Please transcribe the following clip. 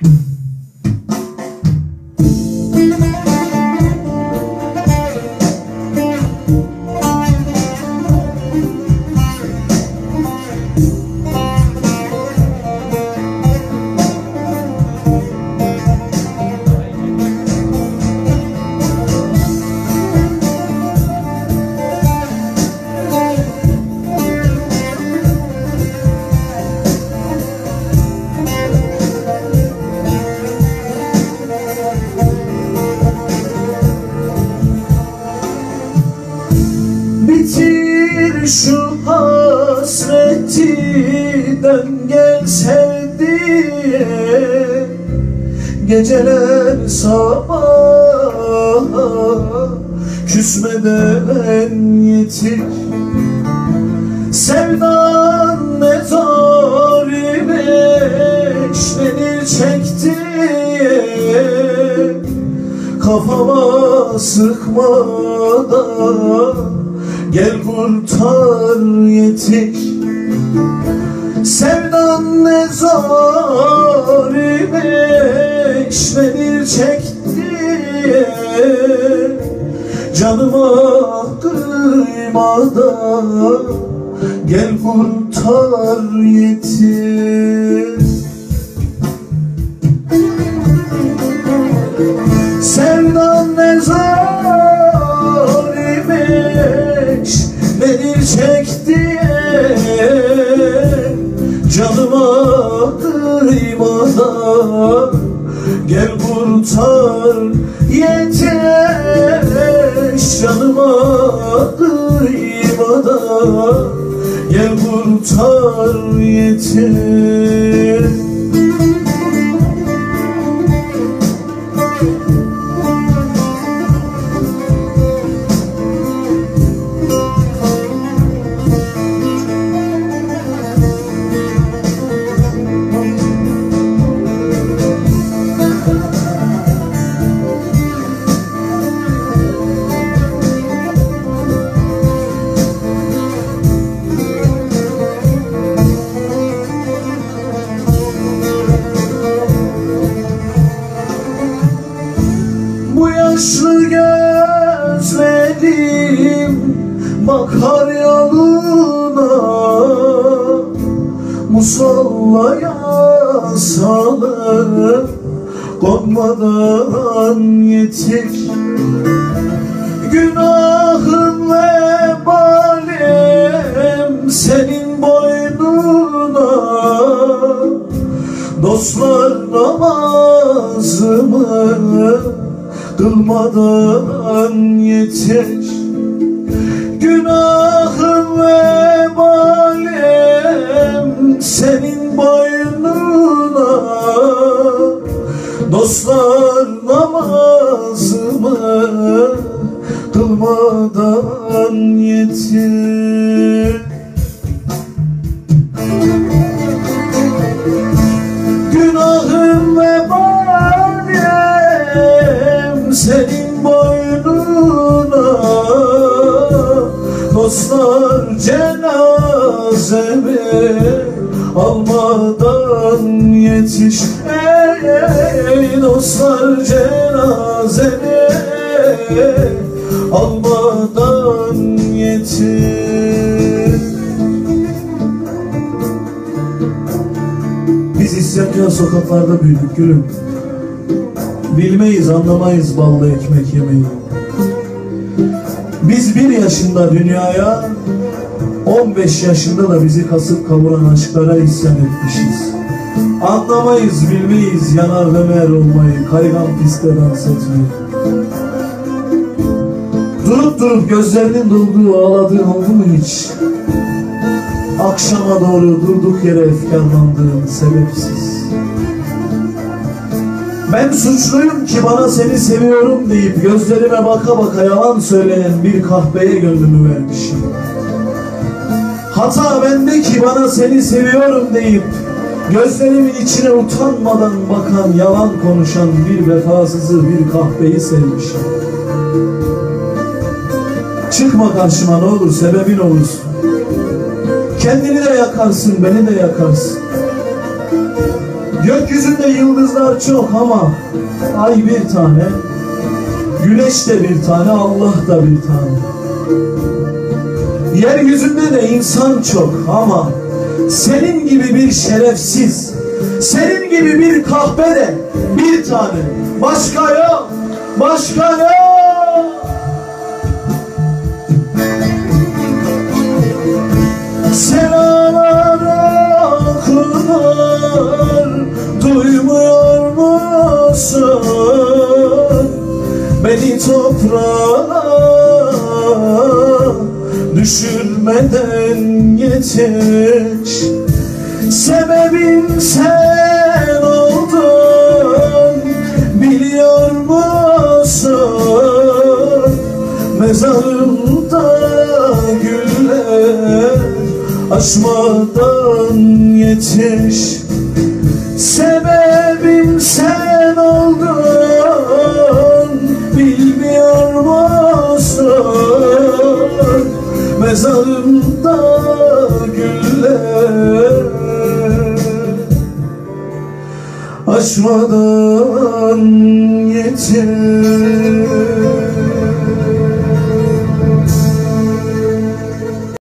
Bitir şu hasreti, dön gel sevdiğim. Geceler sabah küsmeden yetir. Sevdan ne zor imiş, nedir çekti. Kafama sıkmadan gel kurtar yetik. Sevdan ne zor imiş, nedir çekti. Canıma kıymadan gel kurtar yetik. Sevdan ne zor imiş, nedir çekti. Canıma kıymadan gel kurtar yetiş. Canıma kıymadan gel kurtar yetiş. Yaşlı gözlerim bakar yoluna, musallaya salıp konmadan yetik. Günahın vebalim senin boynuna, dostlar namazımı kılmadan yetiş. Günahım vebalim senin boynuna, dostlar namazımı kılmadan yetiş. Günahım vebalim senin boynuna, dostlar cenazemi almadan yetiş. Ey dostlar cenazemi almadan yetiş. Biz isyankar sokaklarda büyüdük gülüm. Bilmeyiz, anlamayız ballı ekmek yemeyi. Biz 1 yaşında dünyaya, 15 yaşında da bizi kasıp kavuran aşklara isyan etmişiz. Anlamayız, bilmeyiz yanar ve mer olmayı, kaygan piste dans etmeyi. Durup durup gözlerinin dolduğu, ağladığın oldu mu hiç? Akşama doğru durduk yere efkarlandığın sebepsiz. Ben suçluyum ki bana seni seviyorum deyip gözlerime baka baka yalan söyleyen bir kahpeye gönlümü vermişim. Hata bende ki bana seni seviyorum deyip gözlerimin içine utanmadan bakan, yalan konuşan bir vefasızı, bir kahpeyi sevmişim. Çıkma karşıma ne olur, sebebin olursun. Kendini de yakarsın, beni de yakarsın. Gökyüzünde yıldızlar çok ama ay bir tane, güneş de bir tane, Allah da bir tane. Yeryüzünde de insan çok ama senin gibi bir şerefsiz, senin gibi bir kahpe de bir tane. Başka yok, başka yok. Senalara okunar, duymuyor musun? Beni toprağa düşürmeden yetiş. Sebebin sen oldun, biliyor musun? Mezarımda güller açmadan yetiş. Sebebim sen oldun, bilmiyor musun? Mezarımda güller açmadan yetiş.